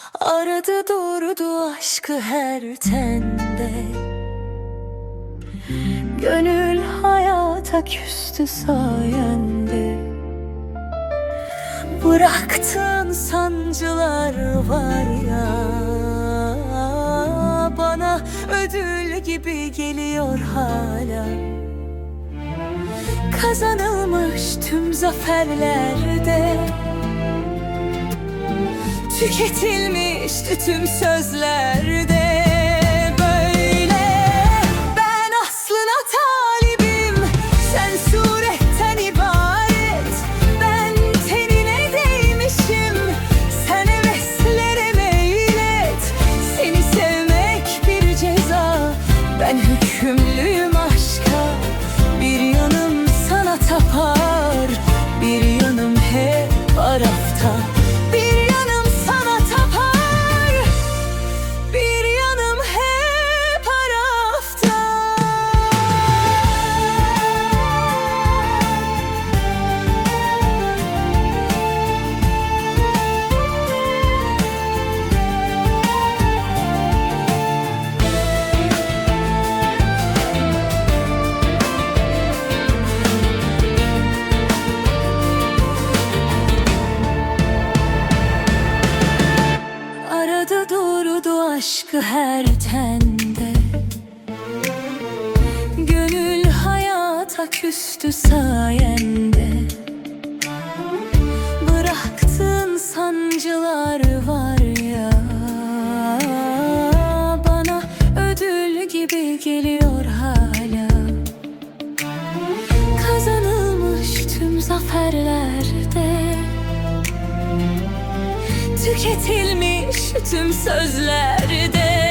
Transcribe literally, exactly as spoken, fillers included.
Aradı durdu aşkı her tende. Gönül hayata küstü sayende. Bıraktığın sancılar var ya, bana ödül gibi geliyor hala. Kazanılmış tüm zaferlerde, tüketilmişti tüm sözlerde. Böyle ben aslına talibim, sen suretten ibaret. Ben tenine değmişim, sen heveslere meylet. Seni sevmek bir ceza, ben hükümlüyüm aşka. Bir yanım sana tapar, bir yanım hep Araf'ta. Aşkı her tende, gönül hayata küstü sayende. Bıraktığın sancılar var ya, bana ödül gibi geliyor hala. Kazanılmış tüm zaferlerde, tüketilmiş tüm sözlerde.